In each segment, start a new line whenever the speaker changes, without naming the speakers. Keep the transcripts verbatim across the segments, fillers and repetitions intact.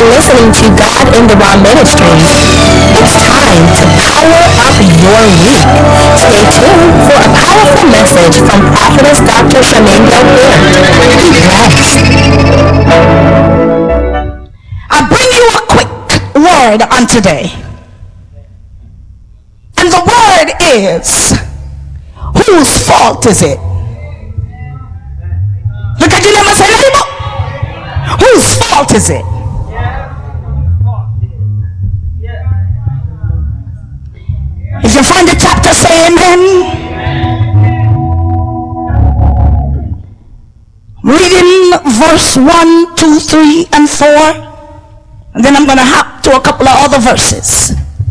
are listening to God in the Raw Ministries. It's time to power up your week. Stay tuned for a powerful message from Prophetess Doctor Charmaine Delpierre. Be blessed.
I bring you a quick word on today. And the word is, whose fault is it? Look at your neighbor and say, neighbor, whose fault is it? If you find the chapter, say amen. Reading verse one, two, three, and four. And then I'm going to hop to a couple of other verses.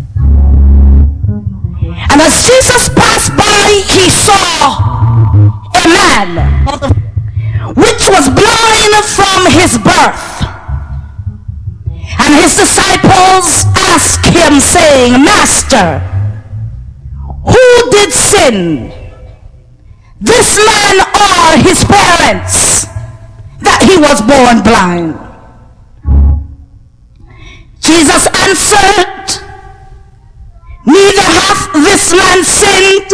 And as Jesus passed by, he saw a man which was blind from his birth. And his disciples asked him, saying, Master, who did sin, this man or his parents, that he was born blind? Jesus answered, neither hath this man sinned,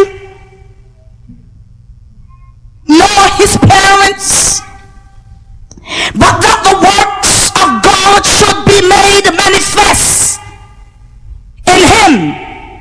nor his parents, but that the works of God should be made manifest in him.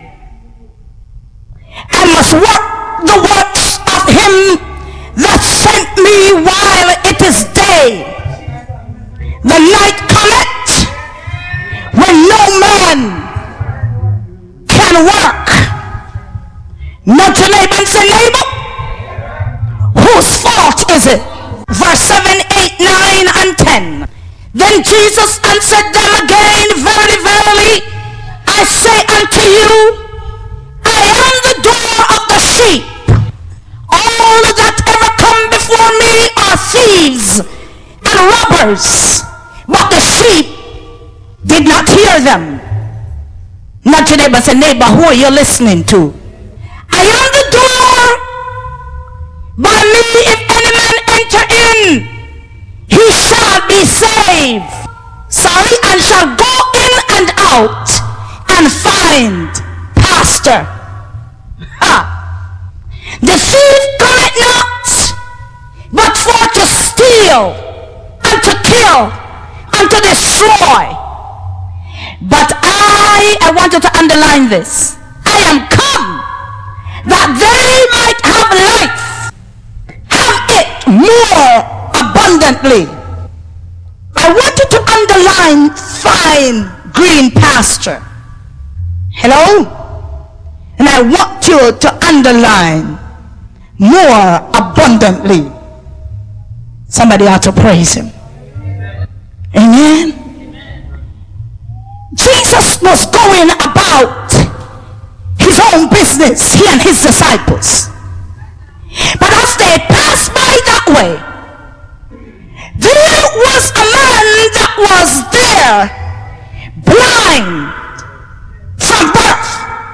I must work the works of him that sent me while it is day. The night cometh when no man can work. Not your neighbor and say, neighbor, whose fault is it? Verse seven, eight, nine, and ten. Then Jesus answered them again, verily, verily, I say unto you, I am the door of the sheep. All that ever come before me are thieves and robbers, but the sheep did not hear them. Not your neighbor, say, neighbor, who are you listening to? I am the door. By me, if any man enter in, he shall be saved. Sorry, and shall go in and out and find pasture. Ha. The thief cometh not, but for to steal, and to kill, and to destroy. But I, I want you to underline this. I am come that they might have life, have it more abundantly. I want you to underline fine green pasture. Hello? And I want you to underline more abundantly. Somebody ought to praise him. Amen. Jesus was going about his own business, he and his disciples. But as they passed by that way, there was a man that was there, blind from birth.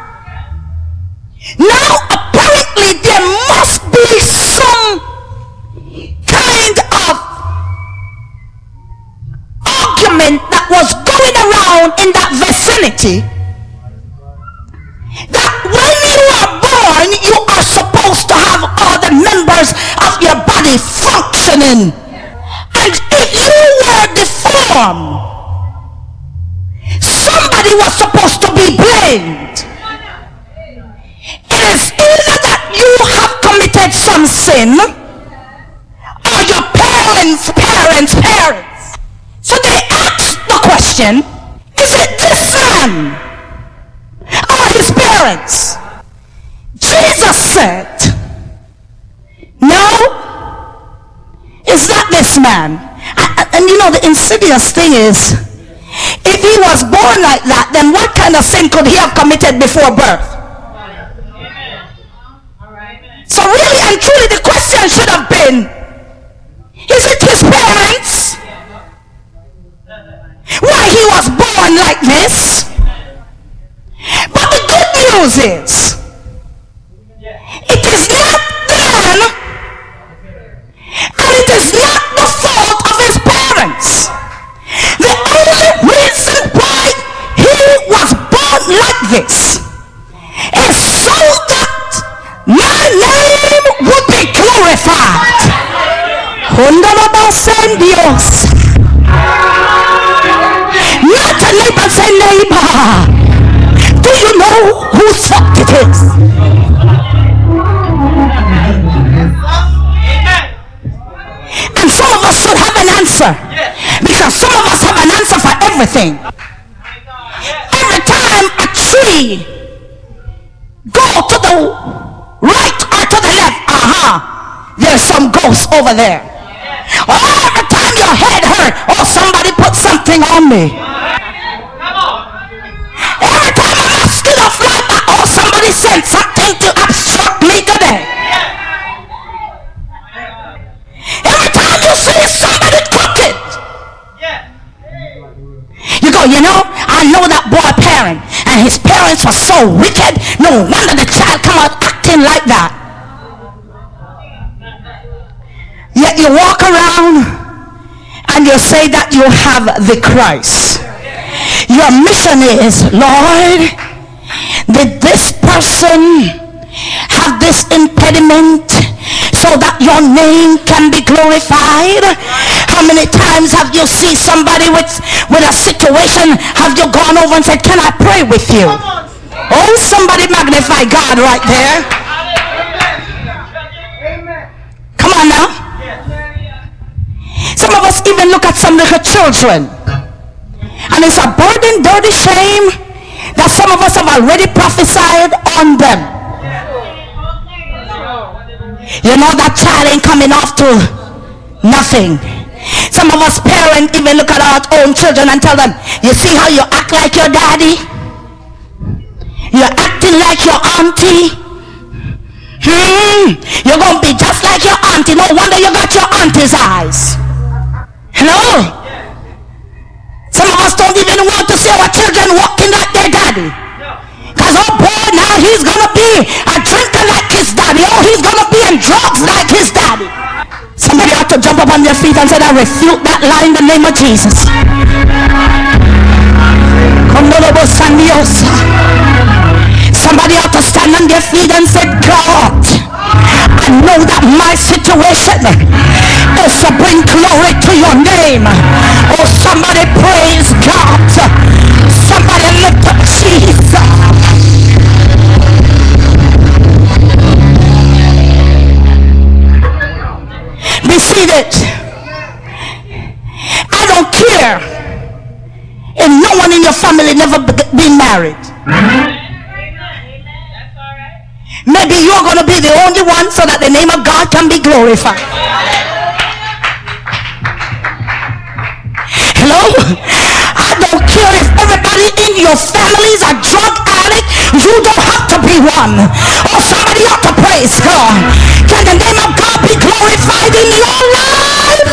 Now apparently there must be some kind of argument that was going around in that vicinity, that when you are born, you are supposed to have all the members of your body functioning. And if you were deformed, somebody was supposed to be blamed. It is either that you have committed some sin, or your parents, parents, parents. So they asked the question, is it this man or his parents? Jesus said, no, it's not this man. And, and you know, the insidious thing is, if he was born like that, then what kind of sin could he have committed before birth? So really and truly the question should have been, is it his parents? Why he was born like this? But the good news is, it is not them, and it is not the fault of his parents. The only Send Dios. Not a neighbor, say neighbor. Do you know whose fault it is? And some of us should have an answer, because some of us have an answer for everything. Every time a tree go to the right or to the left, aha, there's some ghost over there. Or every time your head hurt, oh, somebody put something on me. Every time a mosquito fly by, oh, somebody sent something to obstruct me today. Every time you see somebody crooked, you go, you know, I know that boy parent, and his parents were so wicked, no wonder the child come out acting like that. Yet you walk around and you say that you have the Christ. Your mission is, Lord, did this person have this impediment so that your name can be glorified? How many times have you seen somebody with, with a situation, have you gone over and said, can I pray with you? Oh, somebody magnify God right there. Come on now. Some of us even look at some little children, and it's a burden, dirty shame that some of us have already prophesied on them. You know that child ain't coming off to nothing. Some of us parents even look at our own children and tell them, you see how you act like your daddy? You're acting like your auntie. Hmm, you're going to be just like your auntie. No wonder you got your auntie's eyes. Hello? Some of us don't even want to see our children walking like their daddy. Because, oh boy, now he's going to be a drinker like his daddy. Oh, he's going to be in drugs like his daddy. Somebody ought to jump up on their feet and say, I refute that lie in the name of Jesus. Somebody ought to stand on their feet and say, God, I know that my situation is to bring glory to your name. Oh, somebody praise God. Somebody lift up Jesus. Be seated. I don't care if no one in your family never been married. Maybe you're going to be the only one so that the name of God can be glorified. Hello? I don't care if everybody in your family is a drug addict. You don't have to be one. Or somebody ought to praise God. Can the name of God be glorified in your life?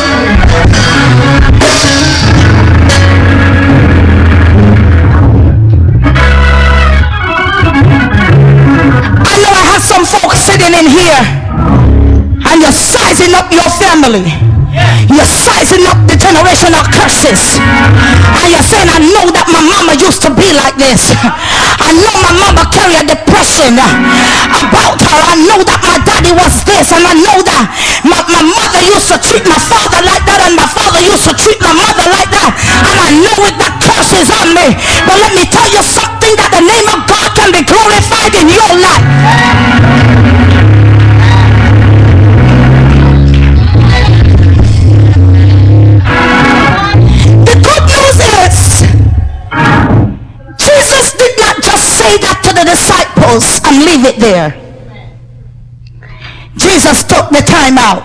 I know I have some folks sitting in here and you're sizing up your family. You're sizing up the generational curses. And you're saying, I know that my mama used to be like this. I know my mama carried a depression about her. I know that my daddy was this. And I know that my, my mother used to treat my father like that. And my father used to treat my mother like that. And I know it, that curse is on me. But let me tell you something, that the name of God can be glorified in your life. Jesus did not just say that to the disciples and leave it there. Jesus took the time out.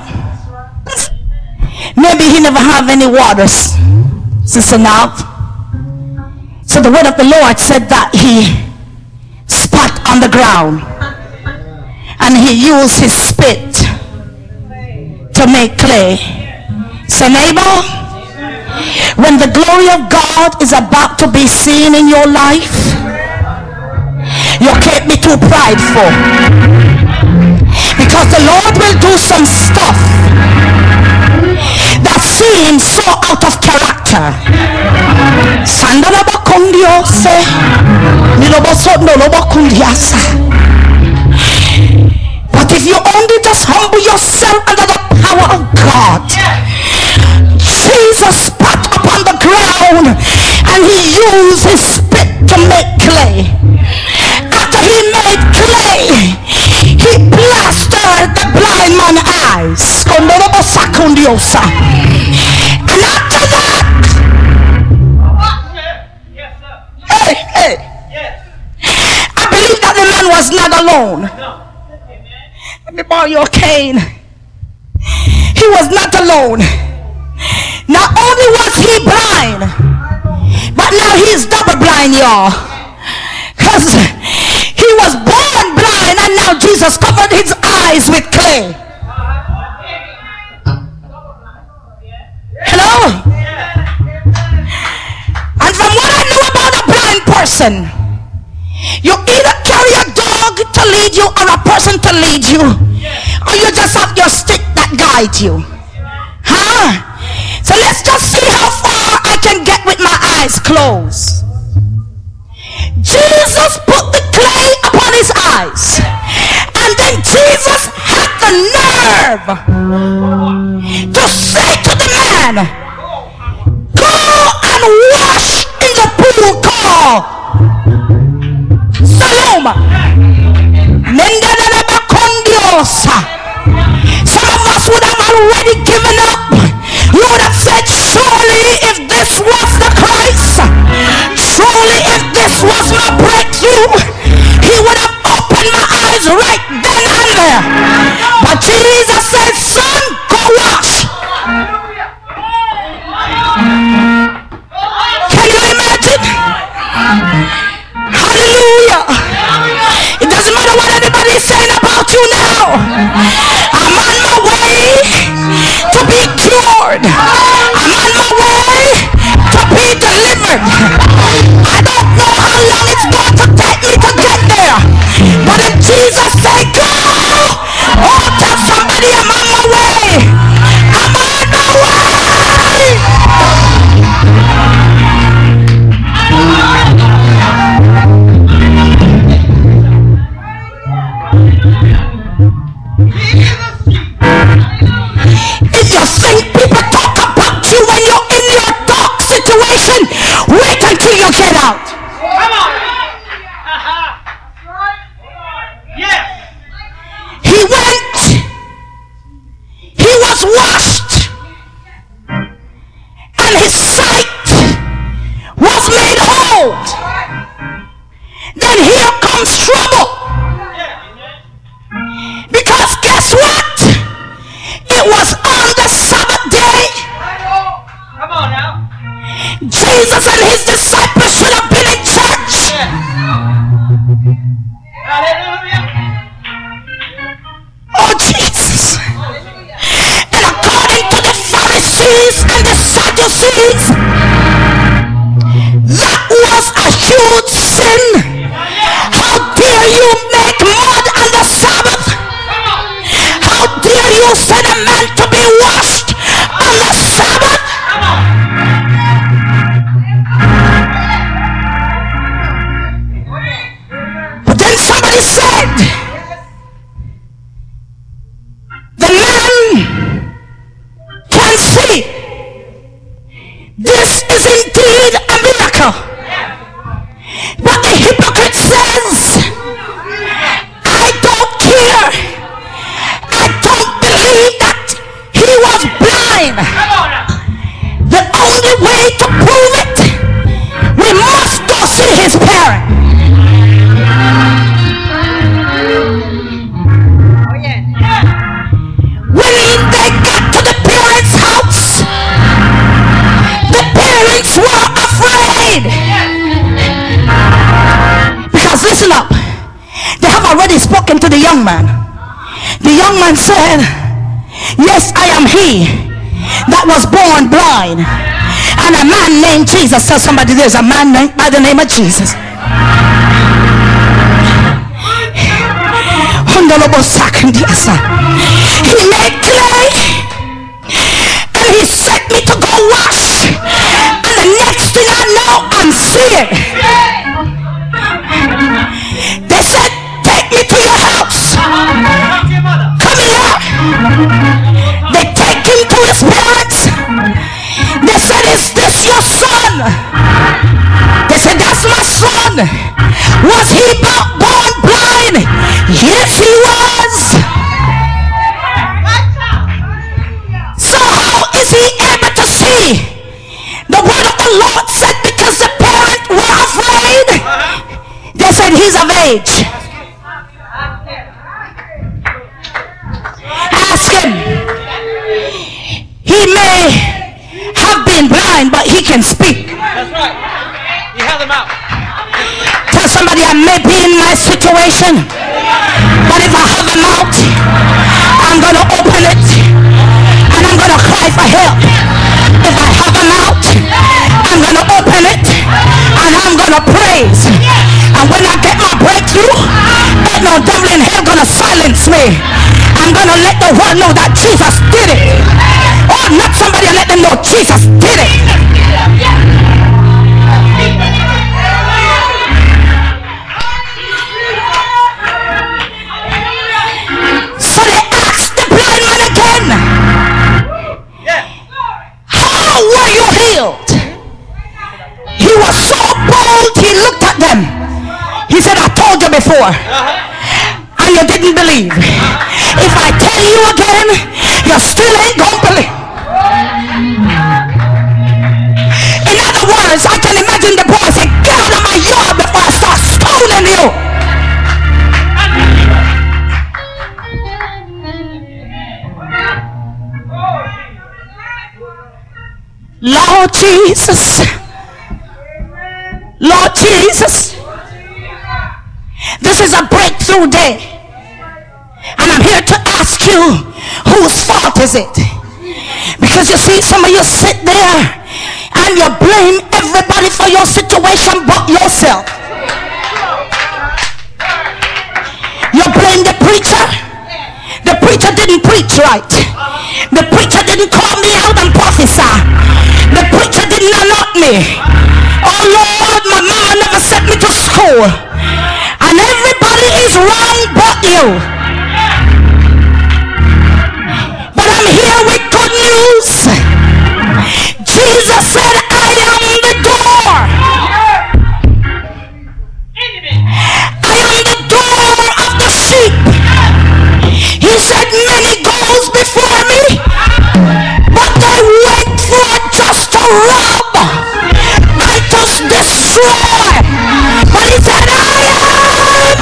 Maybe he never have any waters, Sister Nav. So the word of the Lord said that he spat on the ground and he used his spit to make clay. So neighbor, when the glory of God is about to be seen in your life, you can't be too prideful, because the Lord will do some stuff that seems so out of character. But if you only just humble yourself under the power of God, his spit to make clay. After he made clay, he plastered the blind man's eyes. And after that, hey, hey, I believe that the man was not alone. Let me borrow your cane. He was not alone. Not only was he blind, but now he's double blind, y'all. Because he was born blind and now Jesus covered his eyes with clay. Hello? And from what I know about a blind person, you either carry a dog to lead you or a person to lead you, or you just have your stick that guides you. Huh? So let's just see how far I can get with my eyes closed. Jesus put the clay upon his eyes, and then Jesus had the nerve to say to the man, go and wash in the pool called Siloam. Some of us would have already given up. You would have said, surely if this was the Christ, surely if this was my breakthrough, he would have opened my eyes right then and there. But Jesus said, son, go wash. Can you imagine? Hallelujah. It doesn't matter what anybody is saying about you now. I'm on my way to be cured. I'm on my way to be delivered. I don't know how long it's going to take me to get there. But if Jesus said go, oh, tell somebody I'm on my way. I'm on my way. If you think people talk about you when you're in your dark situation, wait until you get out.
Come on. Yes.
He went, he was washed, and his sight was made whole. Then here comes trouble. Because guess what? It was on the Sabbath day.
Come on now.
Jesus and his disciples should have been in church.
Hallelujah.
Oh, Jesus. And according to the Pharisees and the Sadducees, that was a huge sin. How dare you make mud on the Sabbath? How dare you send a man to be washed on the Sabbath? But then somebody said, the man can see. This is indeed a miracle. But the hypocrite says, I don't care. I don't believe that he was blind. The only way to prove it, we must go see his parent. When they got to the parents' house, the parents were afraid. Because listen up, they have already spoken to the young man. The young man said, yes, I am he that was born blind. And a man named Jesus. Tell somebody there's a man named by the name of Jesus. He made clay and he sent me to go wash, and the next thing I know I'm seeing. They said, take me to your house. Come here. They take him to his parents. They said, is this your son? They said, that's he's of age. Ask him. He may have been blind, but he can speak.
That's right. He held him out.
Tell somebody, I may be in my situation, but if I have a mouth, I'm going to open it and I'm going to cry for help. If I have a mouth, I'm going to open it and I'm going to praise. And when I get my breakthrough, ain't no devil in hell going to silence me. I'm going to let the world know that Jesus did it. Oh, not somebody, let them know Jesus did it. So they asked the blind man again, how were you healed? He was so bold, he looked at them. He said, I told you before, and you didn't believe. If I tell you again, you still ain't gonna believe. In other words, I can imagine the boy say, get out of my yard before I start stoning you. Lord Jesus, Lord Jesus, this is a breakthrough day, and I'm here to ask you, whose fault is it? Because you see, some of you sit there and you blame everybody for your situation but yourself. You blame the preacher. The preacher didn't preach right. The preacher didn't call me out and prophesy. The preacher didn't anoint me. Oh Lord, my mama never sent me to school. And everybody is wrong but you. But I'm here with good news. Jesus said, I am the door. I am the door of the sheep. He said, many goes before me, but they went for just to rob and just destroy. But he said, I am.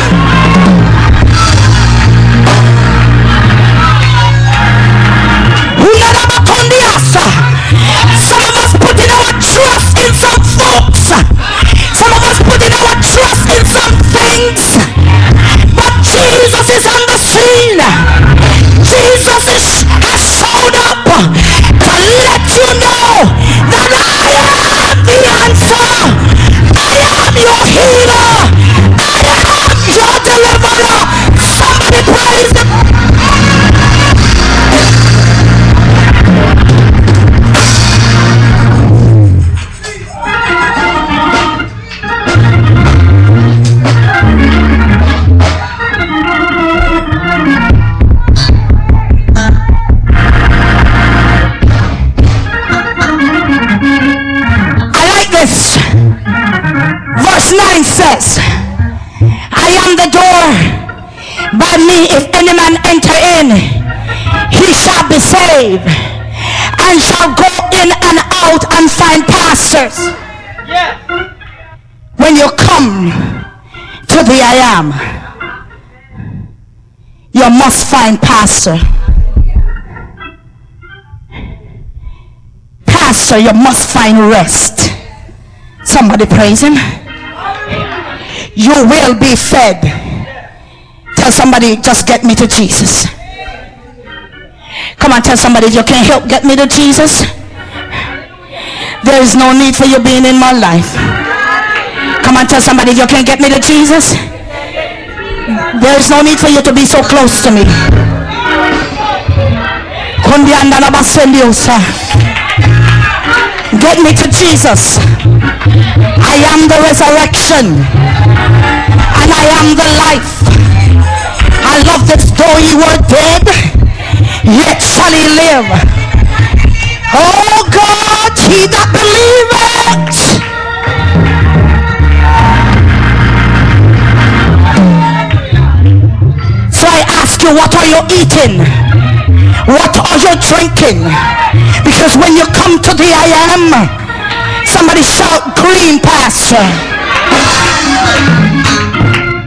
Some of us putting our trust in some folks. Some of us putting our trust in some things. But Jesus is on the scene. Jesus is, has showed up to let you know that I am the answer. I am your healer. I am your deliverer. Somebody praise him. Verse nine says, I am the door. By me if any man enter in, he shall be saved, and shall go in and out and find pastors.
Yes.
When you come to the I am, you must find pastor. Pastor, you must find rest. Somebody praise him. You will be fed. Tell somebody, just get me to Jesus. Come on, tell somebody, you can't help get me to Jesus. There is no need for you being in my life. Come on, tell somebody, you can't get me to Jesus. There is no need for you to be so close to me. Get me to Jesus. I am the resurrection and I am the life. I love this, though you were dead, yet shall he live. Oh God, he that believeth. So I ask you, what are you eating? What are you drinking? Because when you come to the I am, somebody shout green pasture.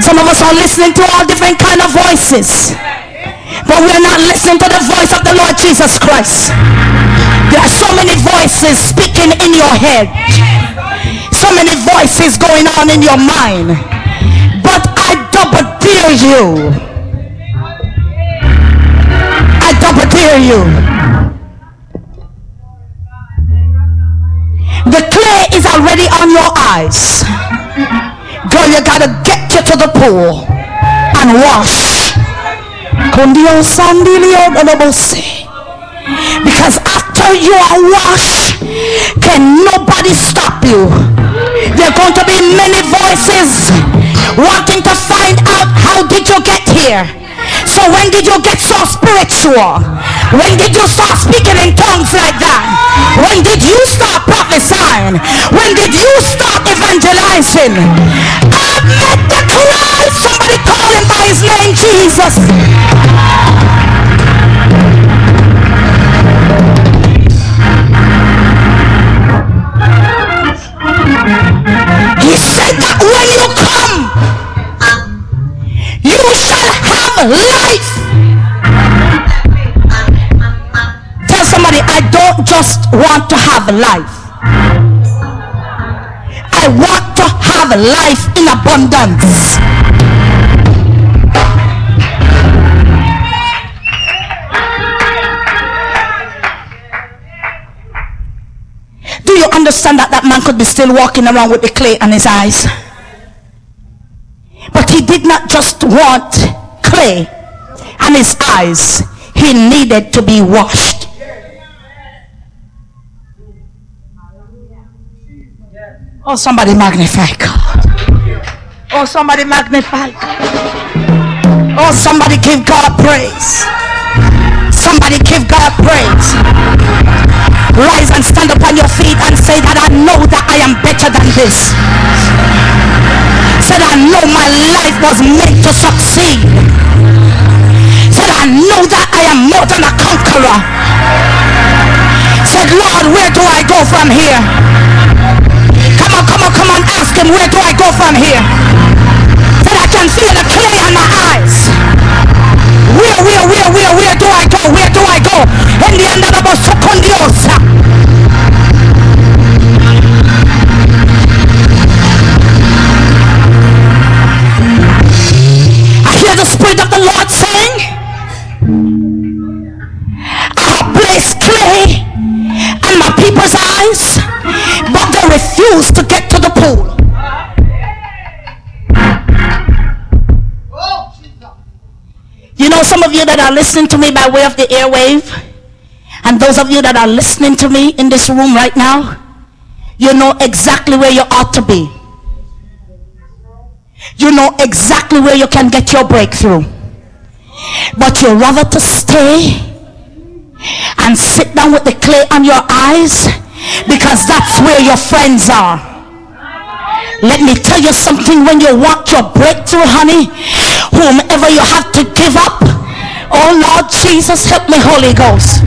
Some of us are listening to all different kind of voices, but we are not listening to the voice of the Lord Jesus Christ. There are so many voices speaking in your head, so many voices going on in your mind, but I double dare you, I double dare you. The clay is already on your eyes. Girl, you gotta get you to the pool and wash. Because after you are washed, can nobody stop you. There are going to be many voices wanting to find out, how did you get here? So when did you get so spiritual? When did you start speaking in tongues like that? When did you start prophesying? When did you start evangelizing? I met the Christ. Somebody call him by his name, Jesus. He said that when you come, you shall have life. Tell somebody, I don't just want to have life. I want to have life in abundance. Do you understand that that man could be still walking around with the clay on his eyes? But he did not just want clay on his eyes. He needed to be washed. Oh, somebody magnify God. Oh, somebody magnify God. Oh, somebody give God praise. Somebody give God praise. Rise and stand upon your feet and say that I know that I am better than this. Said I know my life was meant to succeed. Said I know that I am more than a conqueror. Said, Lord, where do I go from here? Come on, come on, come on, ask him, where do I go from here? Said I can feel the clay on my eyes. Where, where, where, where, where do I go? Where do I go? In the end of the secondiosa. I hear the Spirit of the Lord saying, I have placed clay on my people's eyes, but they refuse to get to the pool. You know, some of you that are listening to me by way of the airwave, and those of you that are listening to me in this room right now, you know exactly where you ought to be. You know exactly where you can get your breakthrough. But you'd rather to stay and sit down with the clay on your eyes, because that's where your friends are. Let me tell you something, when you want your breakthrough, honey, whomever you have to give up, oh Lord Jesus, help me, Holy Ghost.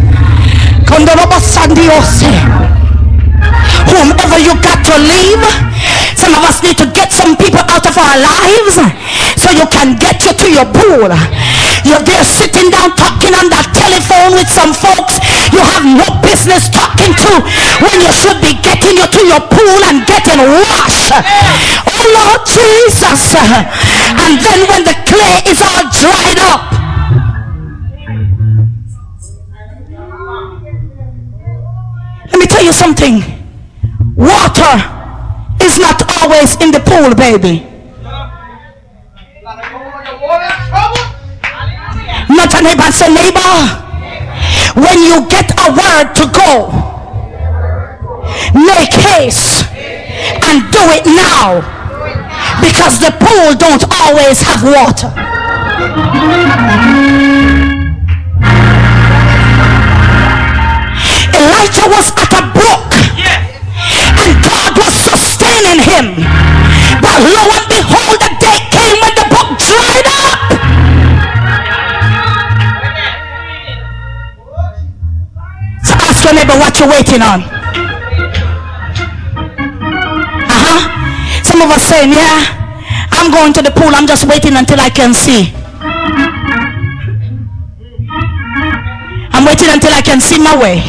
Whomever you got to leave. Some of us need to get some people out of our lives so you can get you to your pool. You're there sitting down talking on that telephone with some folks you have no business talking to, when you should be getting you to your pool and getting washed. Oh Lord Jesus. And then when the clay is all dried up, let me tell you something. Water is not always in the pool, baby. Not a neighbor, say, neighbor, when you get a word to go, make haste and do it now, because the pool don't always have water. Elijah was at a brook, and God was sustaining him. But lo and behold, the day came when the brook dried up. So ask your neighbor, what you waiting on? Uh-huh. Some of us saying, yeah, I'm going to the pool. I'm just waiting until I can see. I'm waiting until I can see my way.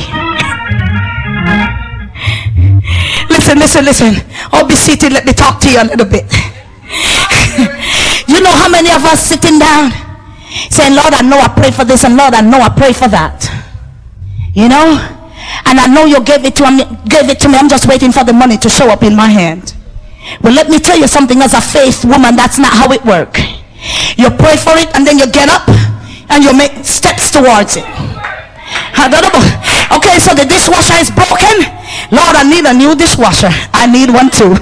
Listen, listen, listen. I'll be seated. Let me talk to you a little bit. You know how many of us sitting down saying, Lord, I know I pray for this, and Lord, I know I pray for that. You know? And I know you gave it to me, gave it to me. I'm just waiting for the money to show up in my hand. Well, let me tell you something. As a faith woman, that's not how it works. You pray for it, and then you get up and you make steps towards it. Okay, so the dishwasher is broken. Lord, I need a new dishwasher. I need one too.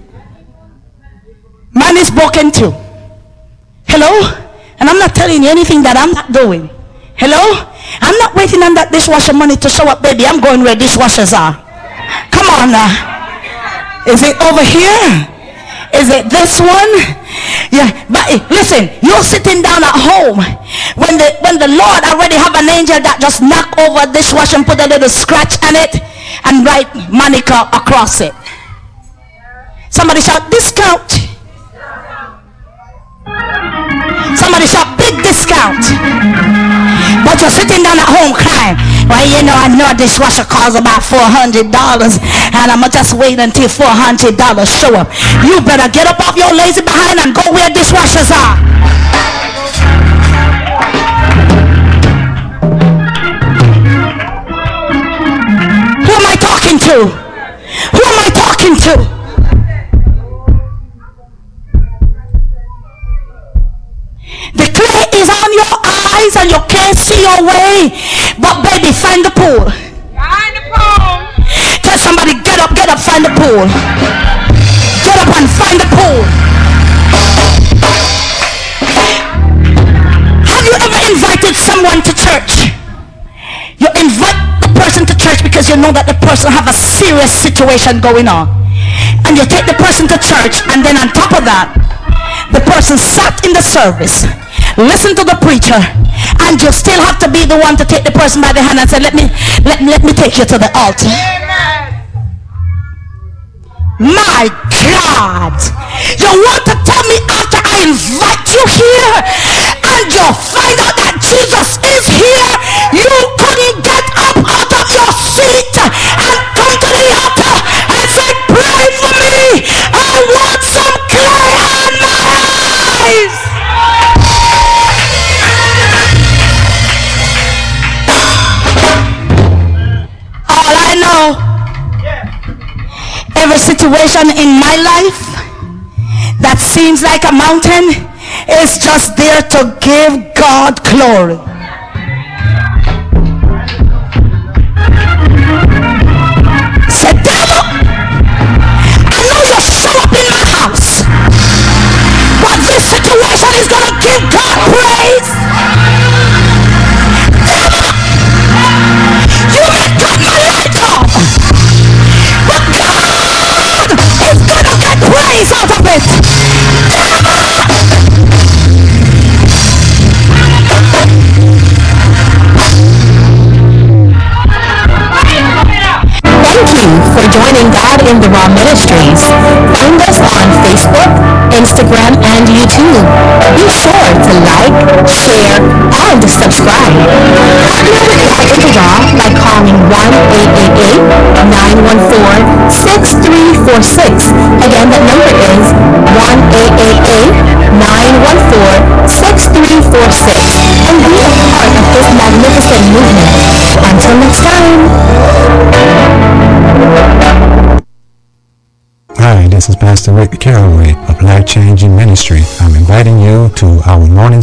Mine is broken too. Hello? And I'm not telling you anything that I'm not doing. Hello? I'm not waiting on that dishwasher money to show up, baby. I'm going where dishwashers are. Come on now. Is it over here? Is it this one? Yeah, but listen, you're sitting down at home when the when the Lord already have an angel that just knock over a dishwasher and put a little scratch on it and write Monica across it. Somebody shout discount. Somebody shout big discount. But you're sitting down at home crying. Well, you know, I know a dishwasher costs about four hundred dollars, and I'm just wait until four hundred dollars show up. You better get up off your lazy behind and go where dishwashers are. Who am I talking to? Who am I talking to? The clay is on your eyes and you can't see your way. But baby, find the pool. Find the pool. Tell somebody, get up, get up, find the pool. Get up and find the pool. Have you ever invited someone to church? You invite the person to church because you know that the person have a serious situation going on. And you take the person to church, and then on top of that, the person sat in the service, listen to the preacher, and you still have to be the one to take the person by the hand and say, let me let me, let me take you to the altar. Amen. My God, you want to tell me after I invite you here and you find out that Jesus is here, you couldn't get up out of your seat and come to the altar and say, pray for me, I want some clay on my eyes. All I know, every situation in my life that seems like a mountain is just there to give God glory. Say, devil, I know you show up in my house, but this situation is going to give God praise. Devil, you may cut my light off, but God is going to get praise out of it.
Thank you for joining God in the Raw Ministries. Find us on Facebook, Instagram, and YouTube. Be sure to like, share, and subscribe. Partner with God in the Raw by calling one eight eight eight, nine one four, six three four six. Again, that number is one eight eight eight, nine one four, six three four six. And be a part of this magnificent movement. Until next time.
Hi, this is Pastor Rick Carraway of Life Changing Ministry. I'm inviting you to our morning